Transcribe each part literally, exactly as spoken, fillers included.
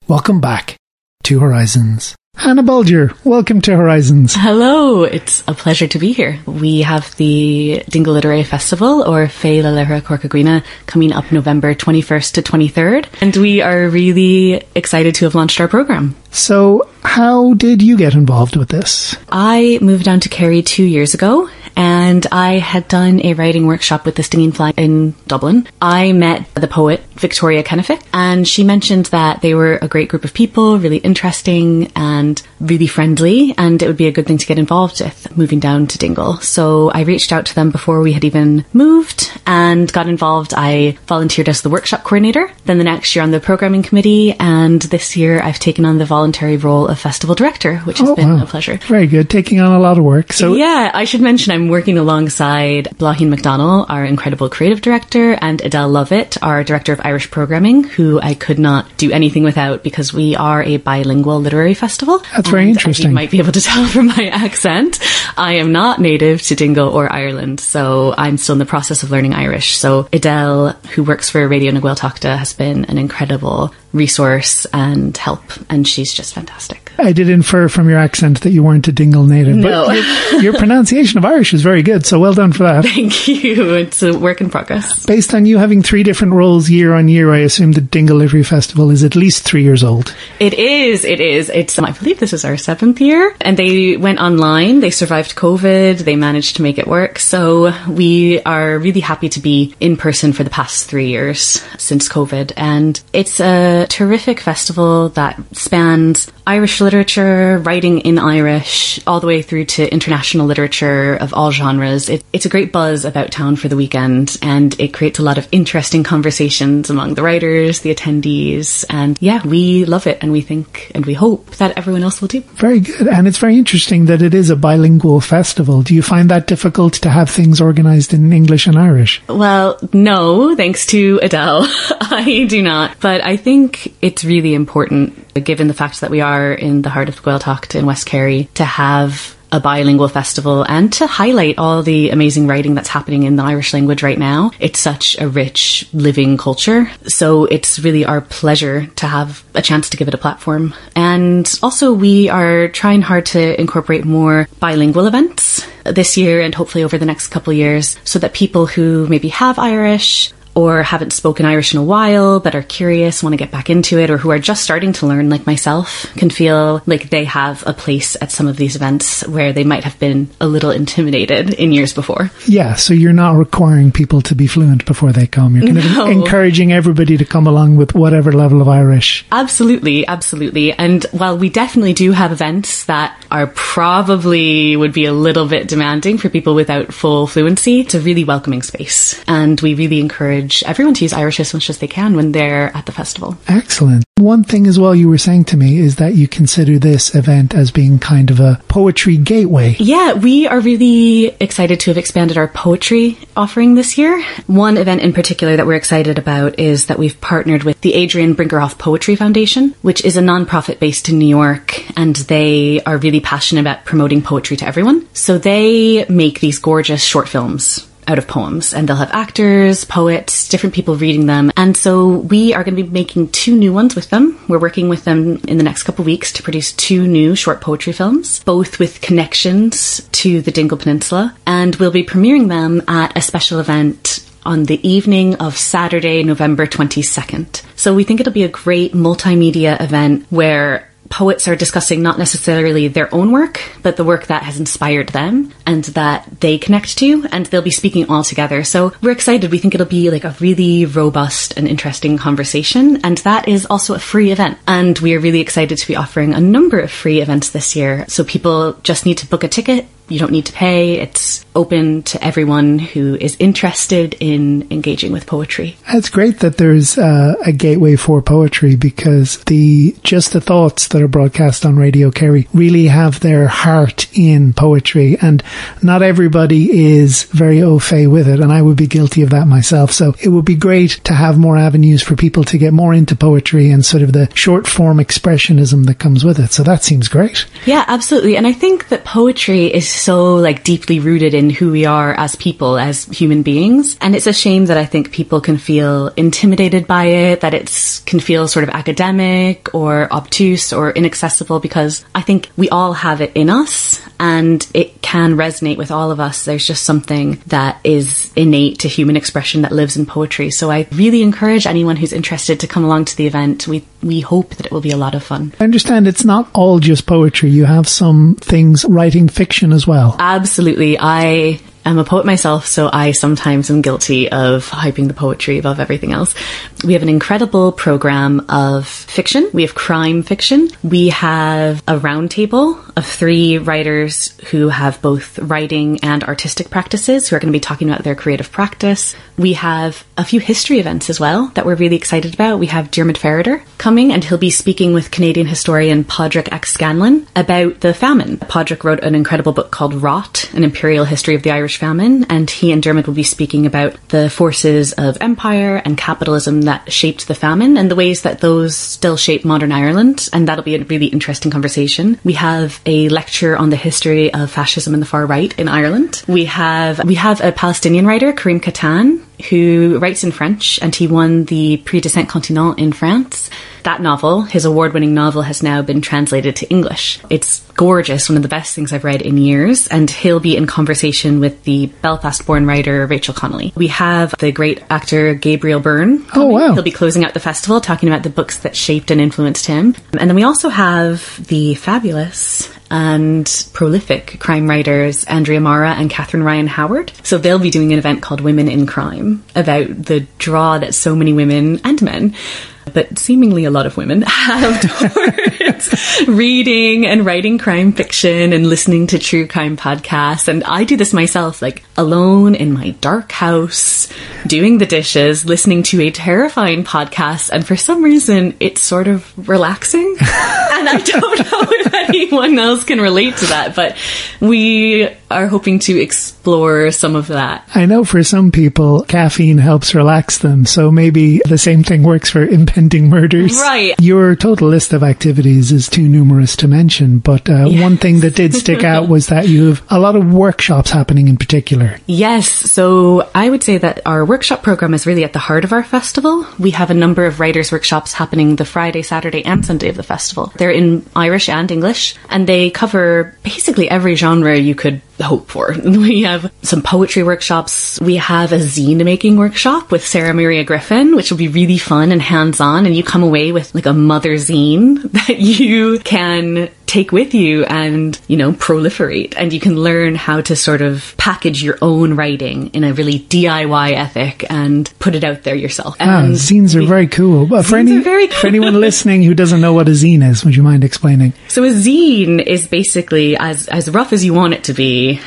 Welcome back to Horizons. Hannah Bulger, welcome to Horizons. Hello, it's a pleasure to be here. We have the Dingle Literary Festival, or Fé la Lehra Corcagrina, coming up November twenty-first to twenty-third, and we are really excited to have launched our program. So, how did you get involved with this? I moved down to Kerry two years ago, and I had done a writing workshop with the Stinging Fly in Dublin. I met the poet Victoria Kenefick, and she mentioned that they were a great group of people, really interesting and really friendly, and it would be a good thing to get involved with moving down to Dingle. So I reached out to them before we had even moved and got involved. I volunteered as the workshop coordinator, then the next year on the programming committee, and this year I've taken on the voluntary role of festival director, which has oh, been wow. a pleasure. Very good. Taking on a lot of work. So yeah, I should mention I'm working alongside Blaheen McDonnell, our incredible creative director, and Adele Lovett, our director of Irish programming, who I could not do anything without because we are a bilingual literary festival. That's very and interesting. As you might be able to tell from my accent, I am not native to Dingle or Ireland, so I'm still in the process of learning Irish. So Adele, who works for Radio na Gaeltachta, has been an incredible resource and help, and she's just fantastic. I did infer from your accent that you weren't a Dingle native, no. but your, your pronunciation of Irish is very good, so well done for that. Thank you. It's a work in progress. Based on you having three different roles year on year, I assume the Dingle Literary Festival is at least three years old. It is, it is. It's, I believe this is our seventh year, and they went online, they survived COVID, they managed to make it work, so we are really happy to be in person for the past three years since COVID, and it's a terrific festival that spans Irish literature, writing in Irish, all the way through to international literature of all genres. It, it's a great buzz about town for the weekend, and it creates a lot of interesting conversations among the writers, the attendees, and yeah, we love it, and we think and we hope that everyone else will too. Very good, and it's very interesting that it is a bilingual festival. Do you find that difficult to have things organised in English and Irish? Well, no, thanks to Adele. I do not, but I think it's really important, given the fact that we are in the heart of Gaeltacht in West Kerry, to have a bilingual festival and to highlight all the amazing writing that's happening in the Irish language right now. It's such a rich, living culture. So it's really our pleasure to have a chance to give it a platform. And also we are trying hard to incorporate more bilingual events this year and hopefully over the next couple of years, so that people who maybe have Irish or haven't spoken Irish in a while but are curious, want to get back into it, or who are just starting to learn like myself, can feel like they have a place at some of these events where they might have been a little intimidated in years before. Yeah, so you're not requiring people to be fluent before they come. You're kind no. of encouraging everybody to come along with whatever level of Irish. Absolutely, absolutely. And while we definitely do have events that are probably would be a little bit demanding for people without full fluency, it's a really welcoming space. And we really encourage everyone to use Irish as much as they can when they're at the festival. Excellent. One thing as well you were saying to me is that you consider this event as being kind of a poetry gateway. Yeah, we are really excited to have expanded our poetry offering this year. One event in particular that we're excited about is that we've partnered with the Adrian Brinkerhoff Poetry Foundation, which is a nonprofit based in New York, and they are really passionate about promoting poetry to everyone. So they make these gorgeous short films out of poems, and they'll have actors, poets, different people reading them. And so we are going to be making two new ones with them. We're working with them in the next couple of weeks to produce two new short poetry films, both with connections to the Dingle Peninsula. And we'll be premiering them at a special event on the evening of Saturday, November twenty-second. So we think it'll be a great multimedia event where poets are discussing not necessarily their own work, but the work that has inspired them and that they connect to, and they'll be speaking all together. So we're excited. We think it'll be like a really robust and interesting conversation, and that is also a free event. And we are really excited to be offering a number of free events this year. So people just need to book a ticket. You don't need to pay. It's open to everyone who is interested in engaging with poetry. It's great that there's uh, a gateway for poetry, because the Just the Thoughts that are broadcast on Radio Kerry really have their heart in poetry. And not everybody is very au fait with it, and I would be guilty of that myself. So it would be great to have more avenues for people to get more into poetry and sort of the short form expressionism that comes with it. So that seems great. Yeah, absolutely. And I think that poetry is so like deeply rooted in who we are as people, as human beings. And it's a shame that I think people can feel intimidated by it, that it can feel sort of academic or obtuse or inaccessible, because I think we all have it in us and it can resonate with all of us. There's just something that is innate to human expression that lives in poetry. So I really encourage anyone who's interested to come along to the event. We we hope that it will be a lot of fun. I understand it's not all just poetry. You have some things writing fiction as well. Absolutely. I I'm a poet myself, so I sometimes am guilty of hyping the poetry above everything else. We have an incredible program of fiction. We have crime fiction. We have a roundtable of three writers who have both writing and artistic practices, who are going to be talking about their creative practice. We have a few history events as well that we're really excited about. We have Diarmaid Ferriter coming, and he'll be speaking with Canadian historian Padraig X. Scanlon about the famine. Padraig wrote an incredible book called Rot, An Imperial History of the Irish Famine, and he and Diarmaid will be speaking about the forces of empire and capitalism that shaped the famine and the ways that those still shape modern Ireland, and that'll be a really interesting conversation. We have a lecture on the history of fascism and the far right in Ireland. We have we have a Palestinian writer, Karim Katan, who writes in French, and he won the Prix de Saint-Continent in France. That novel, his award-winning novel, has now been translated to English. It's gorgeous, one of the best things I've read in years, and he'll be in conversation with the Belfast-born writer Rachel Connolly. We have the great actor Gabriel Byrne coming. Oh, wow. He'll be closing out the festival, talking about the books that shaped and influenced him. And then we also have the fabulous and prolific crime writers Andrea Mara and Catherine Ryan Howard. So they'll be doing an event called Women in Crime about the draw that so many women and men, but seemingly a lot of women, have towards reading and writing crime fiction and listening to true crime podcasts. And I do this myself, like alone in my dark house, doing the dishes, listening to a terrifying podcast. And for some reason, it's sort of relaxing. And I don't know if anyone else can relate to that, but we are hoping to explore some of that. I know for some people, caffeine helps relax them, so maybe the same thing works for impending murders. Right. Your total list of activities is too numerous to mention, but uh, yes. One thing that did stick out was that you have a lot of workshops happening in particular. Yes, so I would say that our workshop program is really at the heart of our festival. We have a number of writers' workshops happening the Friday, Saturday and Sunday of the festival. They're in Irish and English, and they cover basically every genre you could hope for. We have some poetry workshops. We have a zine making workshop with Sarah Maria Griffin, which will be really fun and hands-on, and you come away with like a mother zine that you can take with you and, you know, proliferate, and you can learn how to sort of package your own writing in a really D I Y ethic and put it out there yourself. Ah, and zines are we, very cool. But for, any, very cool. for anyone listening who doesn't know what a zine is, would you mind explaining? So a zine is basically, as as rough as you want it to be,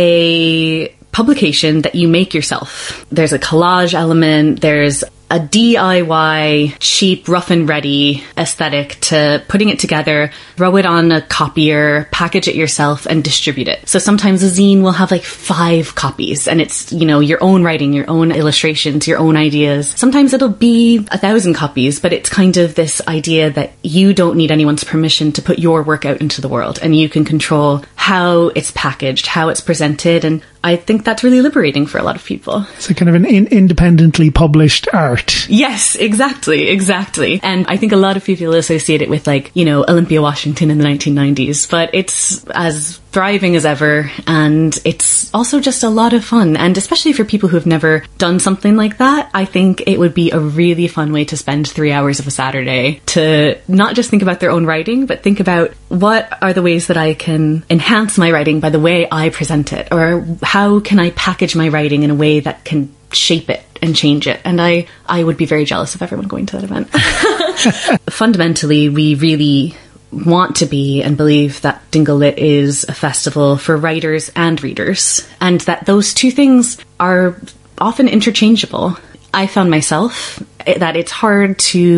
a publication that you make yourself. There's a collage element, there's a D I Y, cheap, rough and ready aesthetic to putting it together, throw it on a copier, package it yourself, and distribute it. So sometimes a zine will have like five copies, and it's, you know, your own writing, your own illustrations, your own ideas. Sometimes it'll be a thousand copies, but it's kind of this idea that you don't need anyone's permission to put your work out into the world, and you can control how it's packaged, how it's presented, and I think that's really liberating for a lot of people. It's a kind of an in- independently published art. Yes, exactly, exactly. And I think a lot of people associate it with, like, you know, Olympia Washington in the nineteen nineties, but it's as thriving as ever, and it's also just a lot of fun. And especially for people who have never done something like that, I think it would be a really fun way to spend three hours of a Saturday to not just think about their own writing, but think about what are the ways that I can enhance my writing by the way I present it, or how can I package my writing in a way that can shape it and change it. And I, I would be very jealous of everyone going to that event. Fundamentally, we really want to be and believe that Dingle Lit is a festival for writers and readers, and that those two things are often interchangeable. I found myself that it's hard to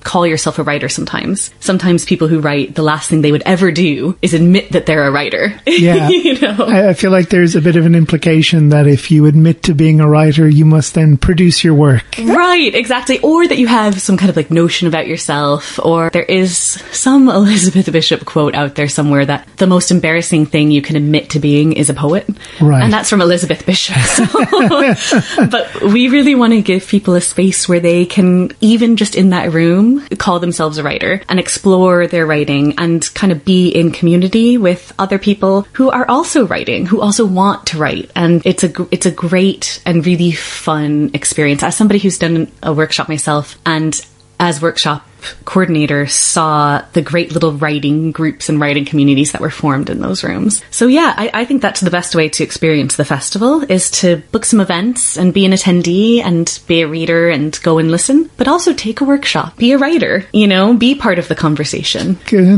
call yourself a writer sometimes. Sometimes people who write, the last thing they would ever do is admit that they're a writer. Yeah. you know? I, I feel like there's a bit of an implication that if you admit to being a writer, you must then produce your work. Right, exactly. Or that you have some kind of like notion about yourself, or there is some Elizabeth Bishop quote out there somewhere that the most embarrassing thing you can admit to being is a poet. Right. And that's from Elizabeth Bishop. So. But we really want to give people a space where they can, even just in that room, call themselves a writer and explore their writing and kind of be in community with other people who are also writing, who also want to write. And it's a, it's a great and really fun experience. As somebody who's done a workshop myself, and as workshop coordinator, saw the great little writing groups and writing communities that were formed in those rooms. So yeah, I, I think that's the best way to experience the festival, is to book some events and be an attendee and be a reader and go and listen, but also take a workshop, be a writer, you know, be part of the conversation.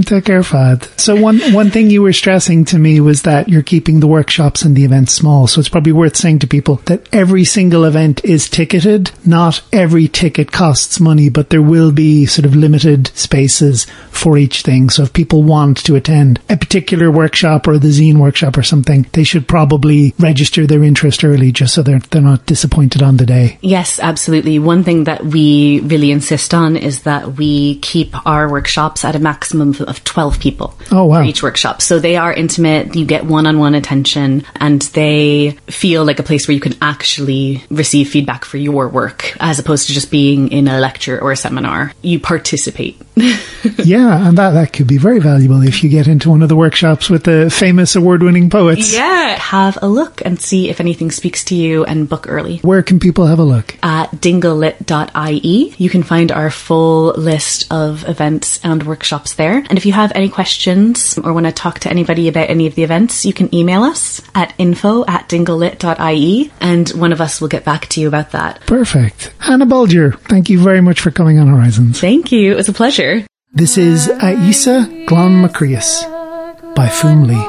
So one, one thing you were stressing to me was that you're keeping the workshops and the events small. So it's probably worth saying to people that every single event is ticketed. Not every ticket costs money, but there will be sort of limited spaces for each thing. So if people want to attend a particular workshop or the zine workshop or something, they should probably register their interest early, just so they're, they're not disappointed on the day. Yes, absolutely. One thing that we really insist on is that we keep our workshops at a maximum of twelve people. Oh, wow. For each workshop. So they are intimate, you get one-on-one attention, and they feel like a place where you can actually receive feedback for your work, as opposed to just being in a lecture or a seminar. You participate. Yeah, and that, that could be very valuable if you get into one of the workshops with the famous award-winning poets. Yeah, have a look and see if anything speaks to you and book early. Where can people have a look? At dingle lit dot I E. You can find our full list of events and workshops there. And if you have any questions or want to talk to anybody about any of the events, you can email us at info at dingle lit dot I E, and one of us will get back to you about that. Perfect. Hannah Bulger, thank you very much for coming on Horizons. Thank you. It was a pleasure. This is Aisa Glon Macreas by Foom Lee.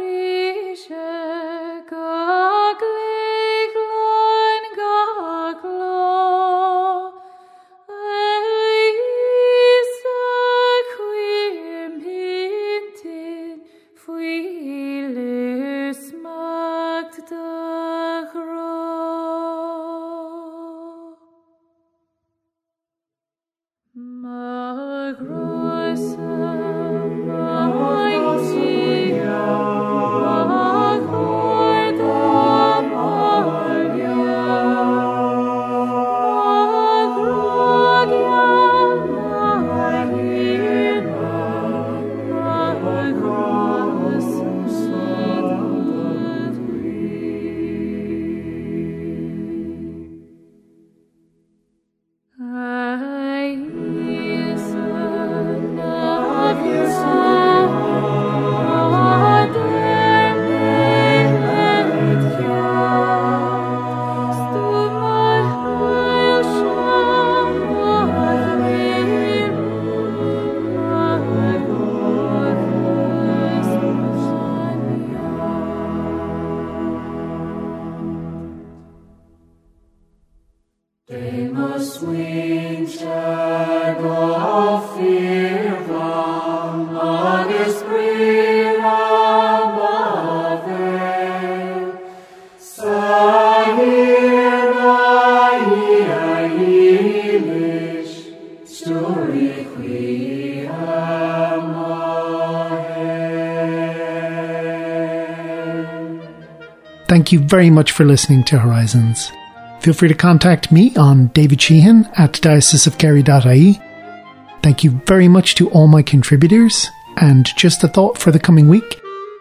Thank you very much for listening to Horizons. Feel free to contact me on David Sheehan at diocese of kerry dot I E. Thank you very much to all my contributors, and just a thought for the coming week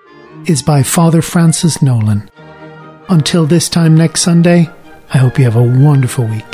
is by Father Francis Nolan. Until this time next Sunday, I hope you have a wonderful week.